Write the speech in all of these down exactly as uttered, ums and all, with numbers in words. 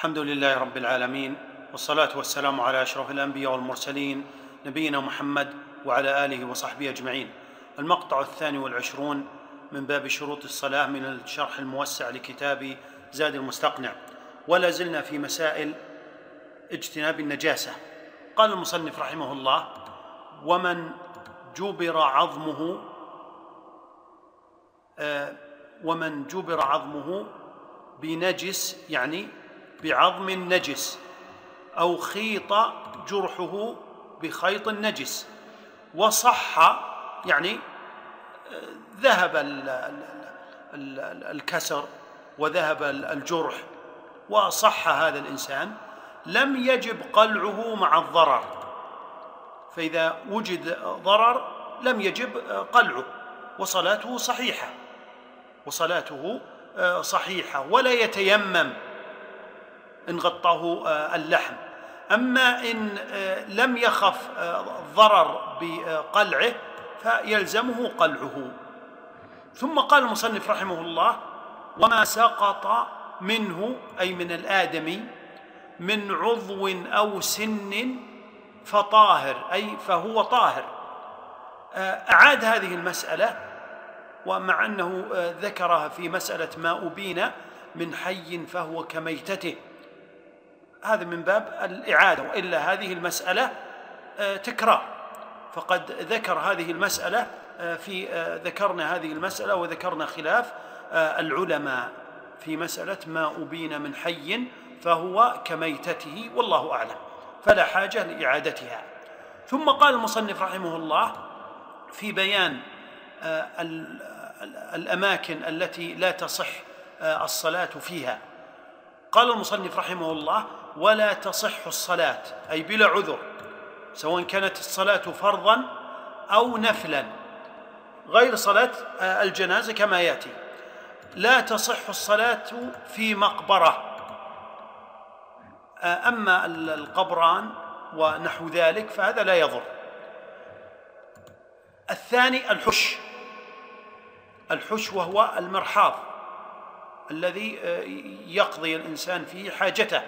الحمد لله رب العالمين، والصلاة والسلام على أشرف الأنبياء والمرسلين نبينا محمد وعلى آله وصحبه أجمعين. المقطع الثاني والعشرون من باب شروط الصلاة من الشرح الموسع لكتاب زاد المستقنع، ولا زلنا في مسائل اجتناب النجاسة. قال المصنف رحمه الله: ومن جبر عظمه آه ومن جبر عظمه بنجس، يعني بعظم نجس، أو خيط جرحه بخيط نجس، وصح، يعني ذهب الكسر وذهب الجرح وصح هذا الإنسان، لم يجب قلعه مع الضرر. فإذا وجد ضرر لم يجب قلعه، وصلاته صحيحة وصلاته صحيحة ولا يتيمم إن غطاه اللحم. أما إن لم يخف الضرر بقلعه فيلزمه قلعه. ثم قال المصنف رحمه الله: وما سقط منه، أي من الآدمي، من عضو أو سن فطاهر، أي فهو طاهر. أعاد هذه المسألة، ومع أنه ذكرها في مسألة ما أبين من حي فهو كميتته، هذا من باب الإعادة، وإلا هذه المسألة تكرار، فقد ذكر هذه المسألة في ذكرنا هذه المسألة وذكرنا خلاف العلماء في مسألة ما أبين من حي فهو كميتته، والله أعلم، فلا حاجة لإعادتها. ثم قال المصنف رحمه الله في بيان الأماكن التي لا تصح الصلاة فيها، قال المصنف رحمه الله: ولا تصح الصلاة، أي بلا عذر، سواء كانت الصلاة فرضا أو نفلا، غير صلاة الجنازة كما يأتي. لا تصح الصلاة في مقبرة، أما القبران ونحو ذلك فهذا لا يضر. الثاني الحش، الحش وهو المرحاض الذي يقضي الإنسان فيه حاجته.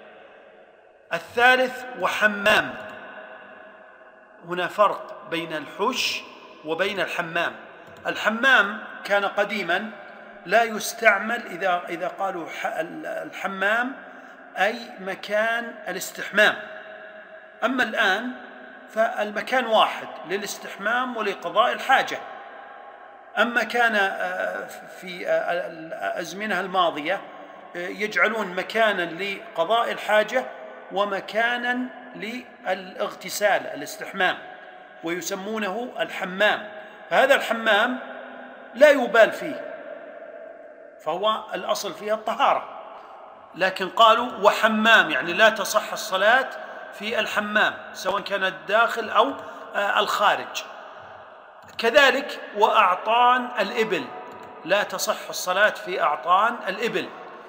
الثالث وحمام، هنا فرق بين الحش وبين الحمام. الحمام كان قديما لا يستعمل إذا إذا قالوا الحمام أي مكان الاستحمام، أما الآن فالمكان واحد للاستحمام ولقضاء الحاجة. أما كان في الأزمنة الماضية يجعلون مكانا لقضاء الحاجة ومكانا للاغتسال الاستحمام، ويسمونه الحمام. فهذا الحمام لا يبال فيه، فهو الأصل فيها الطهارة، لكن قالوا وحمام، يعني لا تصح الصلاة في الحمام سواء كان الداخل أو الخارج. كذلك وأعطان الإبل، لا تصح الصلاة في أعطان الإبل،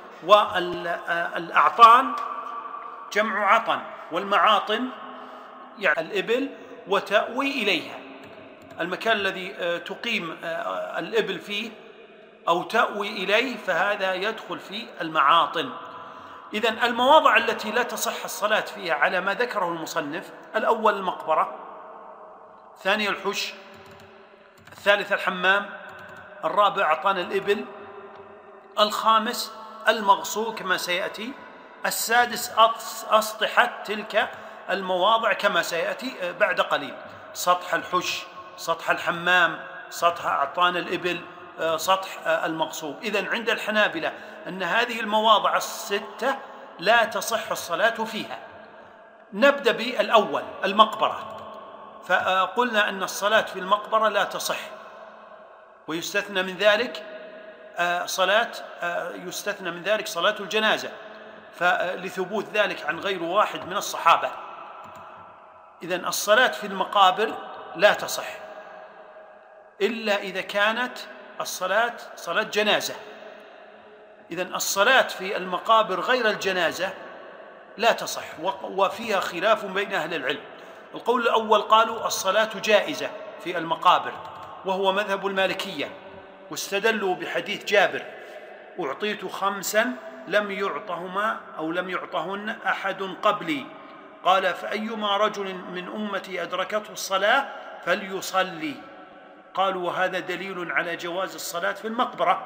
والأعطان جمع عطن، والمعاطن يعني الإبل وتأوي إليها، المكان الذي تقيم الإبل فيه أو تأوي إليه فهذا يدخل في المعاطن. إذن المواضع التي لا تصح الصلاة فيها على ما ذكره المصنف: الأول المقبرة، الثاني الحش، الثالث الحمام، الرابع أعطان الإبل، الخامس المغصوب كما سيأتي، السادس أسطحت تلك المواضع كما سيأتي بعد قليل: سطح الحش، سطح الحمام، سطح أعطان الإبل، سطح المغصوب. إذن عند الحنابلة أن هذه المواضع الستة لا تصح الصلاة فيها. نبدأ بالأول المقبرة، فقلنا أن الصلاة في المقبرة لا تصح، ويستثنى من ذلك صلاة يستثنى من ذلك صلاة الجنازة، فلثبوت ذلك عن غير واحد من الصحابة. إذن الصلاة في المقابر لا تصح إلا إذا كانت الصلاة صلاة جنازة. إذن الصلاة في المقابر غير الجنازة لا تصح، وفيها خلاف بين أهل العلم. القول الأول قالوا الصلاة جائزة في المقابر، وهو مذهب المالكية، واستدلوا بحديث جابر: أعطيت خمسا لم يعطهما أو لم يعطهن أحد قبلي. قال: فأيما رجل من أمتي أدركته الصلاة فليصلي. قالوا: وهذا دليل على جواز الصلاة في المقبرة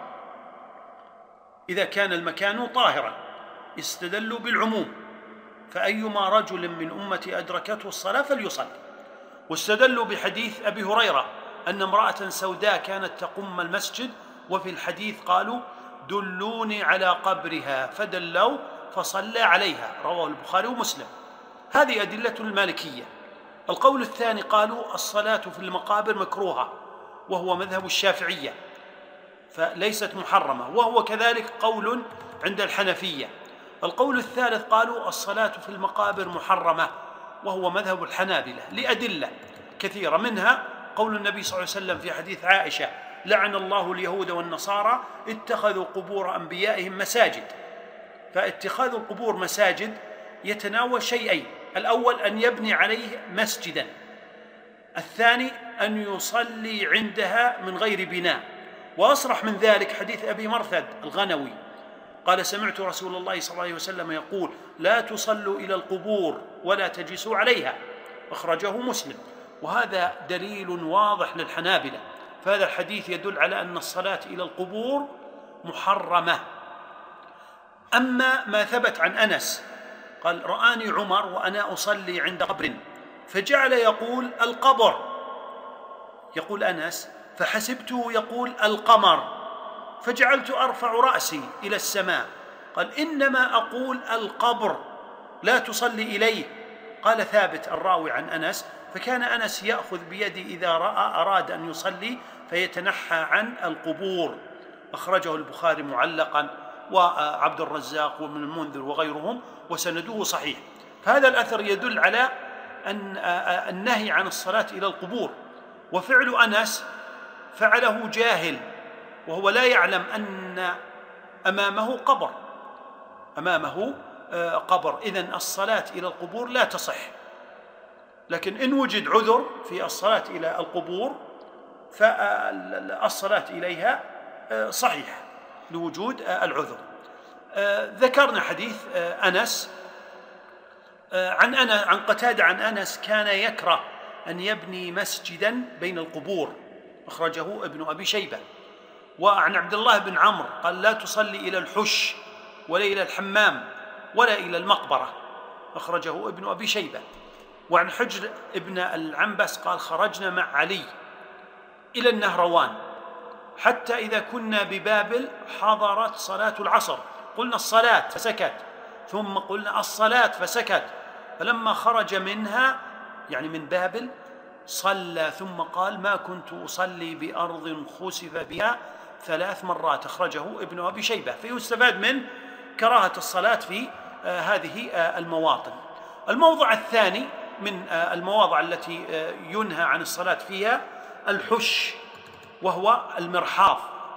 إذا كان المكان طاهرا. استدلوا بالعموم: فأيما رجل من أمتي أدركته الصلاة فليصلي. واستدلوا بحديث أبي هريرة أن امرأة سوداء كانت تقم المسجد، وفي الحديث قالوا: دلوني على قبرها، فدلوا فصلى عليها، رواه البخاري ومسلم. هذه أدلة المالكية. القول الثاني قالوا: الصلاة في المقابر مكروهة، وهو مذهب الشافعية، فليست محرمة، وهو كذلك قول عند الحنفية. القول الثالث قالوا: الصلاة في المقابر محرمة، وهو مذهب الحنابلة، لأدلة كثيرة، منها قول النبي صلى الله عليه وسلم في حديث عائشة: لعن الله اليهود والنصارى اتخذوا قبور أنبيائهم مساجد. فاتخاذ القبور مساجد يتناول شيئين: الأول أن يبني عليه مسجدا، الثاني أن يصلي عندها من غير بناء. وأصرح من ذلك حديث أبي مرثد الغنوي قال: سمعت رسول الله صلى الله عليه وسلم يقول: لا تصلوا إلى القبور ولا تجلسوا عليها، أخرجه مسلم. وهذا دليل واضح للحنابلة، فهذا الحديث يدل على أن الصلاة إلى القبور محرمة. أما ما ثبت عن أنس قال: رآني عمر وأنا أصلي عند قبر فجعل يقول: القبر، يقول أنس: فحسبته يقول: القمر، فجعلت أرفع رأسي إلى السماء. قال: إنما أقول القبر، لا تصلي إليه. قال ثابت الراوي عن أنس: فكان أنس يأخذ بيدي إذا رأى أراد أن يصلي فيتنحى عن القبور. أخرجه البخاري معلقا وعبد الرزاق وابن المنذر وغيرهم، وسنده صحيح. فهذا الأثر يدل على أن النهي عن الصلاة إلى القبور. وفعل أنس فعله جاهل، وهو لا يعلم أن أمامه قبر، أمامه قبر، إذن الصلاة إلى القبور لا تصح. لكن إن وجد عذر في الصلاة إلى القبور فالصلاة إليها صحيحة لوجود العذر. ذكرنا حديث أنس عن أنا عن قتادة عن أنس: كان يكره أن يبني مسجدا بين القبور، أخرجه ابن أبي شيبة. وعن عبد الله بن عمرو قال: لا تصلي إلى الحش ولا إلى الحمام ولا إلى المقبرة، أخرجه ابن أبي شيبة. وعن حجر ابن العنبس قال: خرجنا مع علي إلى النهروان حتى إذا كنا ببابل حضرت صلاة العصر، قلنا الصلاة فسكت، ثم قلنا الصلاة فسكت، فلما خرج منها يعني من بابل صلى، ثم قال: ما كنت أصلي بأرض خسف بها ثلاث مرات، أخرجه ابن أبي شيبة. فيستفاد من كراهة الصلاة في آه هذه آه المواطن. الموضع الثاني من آه المواضع التي آه ينهى عن الصلاة فيها الحش، وهو المرحاض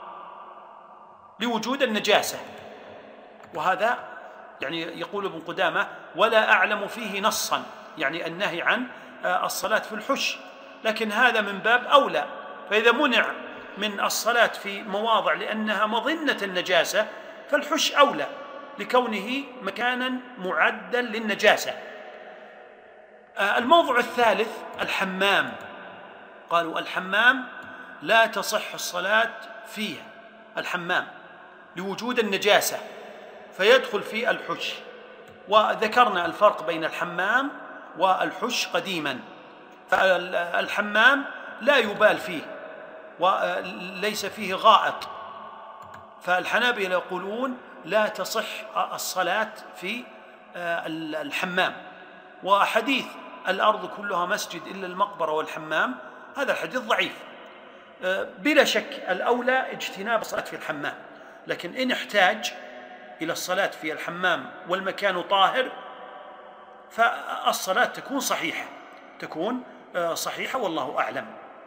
لوجود النجاسة. وهذا يعني يقول ابن قدامة: ولا أعلم فيه نصا، يعني النهي عن الصلاة في الحش، لكن هذا من باب أولى. فإذا منع من الصلاة في مواضع لأنها مظنة النجاسة فالحش أولى لكونه مكانا معدا للنجاسة. الموضع الثالث الحمام. قالوا: الحمام لا تصح الصلاة فيها، الحمام لوجود النجاسة فيدخل في الحش. وذكرنا الفرق بين الحمام والحش قديما. فالحمام لا يبال فيه وليس فيه غائط، فالحنابلة يقولون لا تصح الصلاة في الحمام. وحديث الأرض كلها مسجد إلا المقبرة والحمام هذا الحديث ضعيف. بلا شك الأولى اجتناب الصلاة في الحمام، لكن إن احتاج إلى الصلاة في الحمام والمكان طاهر فالصلاة تكون صحيحة، تكون صحيحة والله أعلم.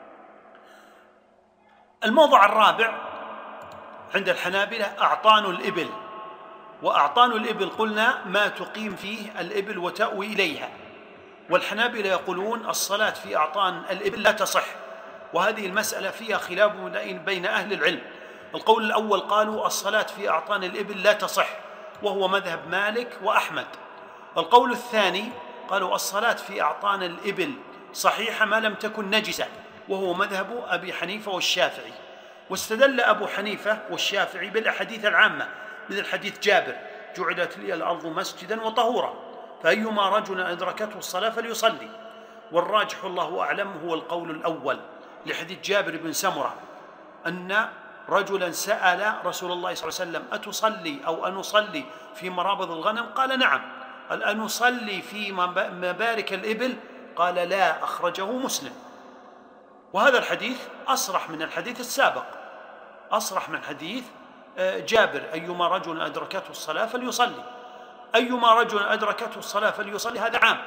الموضع الرابع عند الحنابلة أعطان الإبل. وأعطان الإبل قلنا ما تقيم فيه الإبل وتأوي إليها، والحنابلة يقولون الصلاة في أعطان الإبل لا تصح، وهذه المسألة فيها خلاف بين أهل العلم. القول الأول قالوا الصلاة في أعطان الإبل لا تصح، وهو مذهب مالك وأحمد. القول الثاني قالوا الصلاة في أعطان الإبل صحيحة ما لم تكن نجسة، وهو مذهب أبي حنيفة والشافعي. واستدل أبو حنيفة والشافعي بالأحاديث العامة مثل حديث جابر: جعلت لي الأرض مسجدا وطهورا، فأيما رجل أدركته الصلاة فليصلي. والراجح الله أعلم هو القول الأول لحديث جابر بن سمرة أن رجلا سأل رسول الله صلى الله عليه وسلم: أتصلي أو أنصلي في مرابض الغنم؟ قال: نعم. قال: أنصلي في مبارك الإبل؟ قال: لا. أخرجه مسلم. وهذا الحديث أصرح من الحديث السابق، أصرح من حديث جابر: أيما رجل أدركته الصلاة فليصلي. أيما رجل أدركته الصلاة فليصلي هذا عام.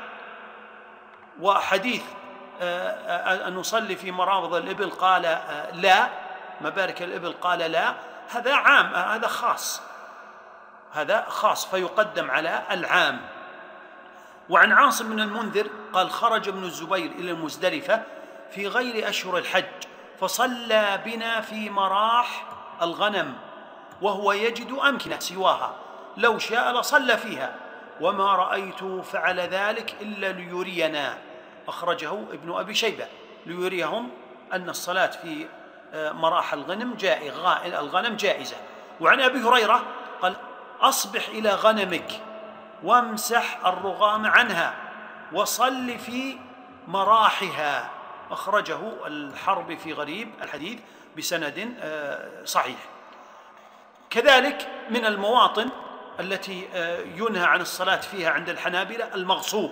وحديث أن نصلي في مرابض الإبل قال لا، مبارك الإبل قال لا، هذا عام، هذا خاص، هذا خاص فيقدم على العام. وعن عاصم بن المنذر قال: خرج ابن الزبير إلى المزدلفة في غير أشهر الحج فصلى بنا في مراح الغنم وهو يجد أمكنة سواها، لو شاء لصلى فيها، وما رأيت فعل ذلك إلا ليرينا. أخرجه ابن أبي شيبة، ليريهم أن الصلاة في مراح الغنم جائزة، الغنم جائزة. وعن أبي هريرة قال: أصبح إلى غنمك وامسح الرغام عنها وصل في مراحها. أخرجه الحربي في غريب الحديث بسند صحيح. كذلك من المواطن التي ينهى عن الصلاة فيها عند الحنابلة المغصوب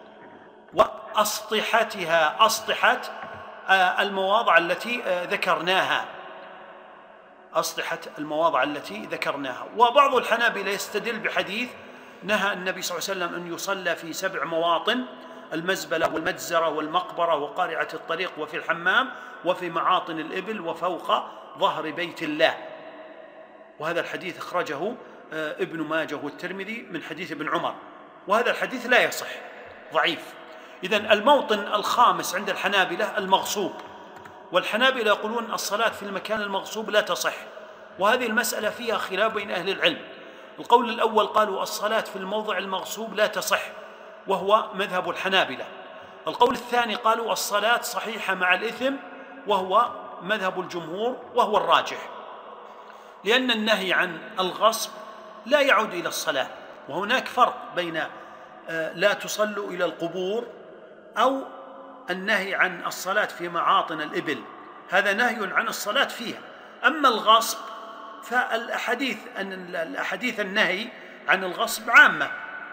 وأسطحتها، أسطحة المواضع التي ذكرناها، أسطحة المواضع التي ذكرناها. وبعض الحنابلة يستدل بحديث نهى النبي صلى الله عليه وسلم أن يصلى في سبع مواطن: المزبلة والمجزرة والمقبرة وقارعة الطريق وفي الحمام وفي معاطن الإبل وفوق ظهر بيت الله. وهذا الحديث أخرجه ابن ماجه والترمذي من حديث ابن عمر، وهذا الحديث لا يصح، ضعيف. إذن الموطن الخامس عند الحنابلة المغصوب، والحنابلة يقولون الصلاة في المكان المغصوب لا تصح، وهذه المسألة فيها خلاف بين أهل العلم. القول الأول قالوا الصلاة في الموضع المغصوب لا تصح، وهو مذهب الحنابلة. القول الثاني قالوا الصلاة صحيحة مع الإثم، وهو مذهب الجمهور وهو الراجح، لأن النهي عن الغصب لا يعود إلى الصلاة. وهناك فرق بين لا تصلوا إلى القبور أو النهي عن الصلاة في معاطن الإبل، هذا نهي عن الصلاة فيها. أما الغصب فالأحاديث أن الأحاديث النهي عن الغصب عامة،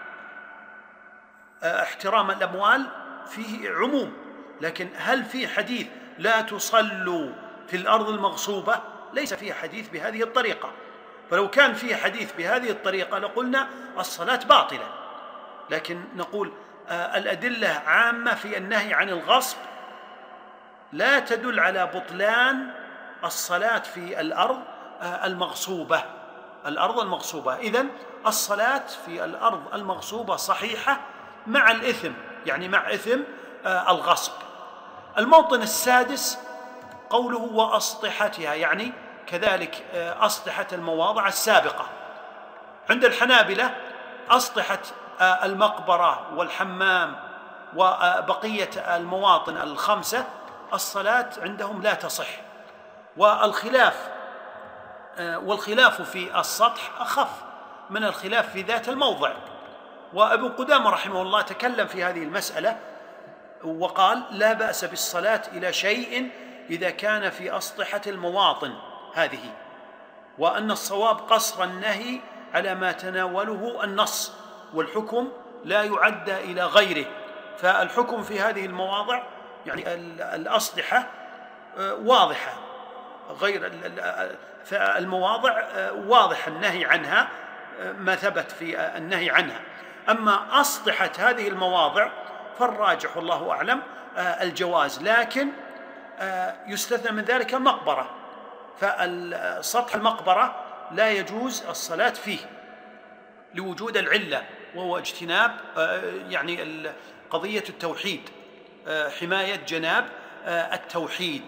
احترام الأموال فيه عموم، لكن هل في حديث لا تصلوا في الأرض المغصوبة؟ ليس فيه حديث بهذه الطريقة. فلو كان فيه حديث بهذه الطريقة لقلنا الصلاة باطلة، لكن نقول الأدلة عامة في النهي عن الغصب لا تدل على بطلان الصلاة في الأرض المغصوبة، الأرض المغصوبة. إذن الصلاة في الأرض المغصوبة صحيحة مع الإثم، يعني مع إثم الغصب. الموطن السادس قوله وأسطحتها، يعني كذلك أسطحة المواضع السابقة. عند الحنابلة أسطحة المقبرة والحمام وبقية المواطن الخمسة الصلاة عندهم لا تصح. والخلاف والخلاف في السطح أخف من الخلاف في ذات الموضع. وابن قدامة رحمه الله تكلم في هذه المسألة وقال لا بأس بالصلاة إلى شيء إذا كان في أسطحة المواطن هذه، وأن الصواب قصر النهي على ما تناوله النص، والحكم لا يعدى إلى غيره. فالحكم في هذه المواضع يعني الأسطحة واضحة، غير فالمواضع واضح النهي عنها، ما ثبت في النهي عنها. أما أسطحة هذه المواضع فالراجح والله أعلم الجواز، لكن يستثنى من ذلك المقبرة، فسطح المقبرة لا يجوز الصلاة فيه لوجود العلة، وهو اجتناب يعني قضية التوحيد، حماية جناب التوحيد،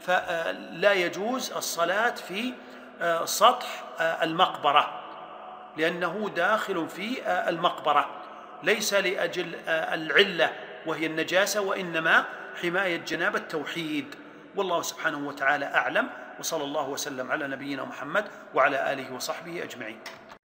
فلا يجوز الصلاة في سطح المقبرة لأنه داخل في المقبرة، ليس لأجل العلة وهي النجاسة، وإنما حماية جناب التوحيد. والله سبحانه وتعالى أعلم، وصلى الله وسلم على نبينا محمد وعلى آله وصحبه أجمعين.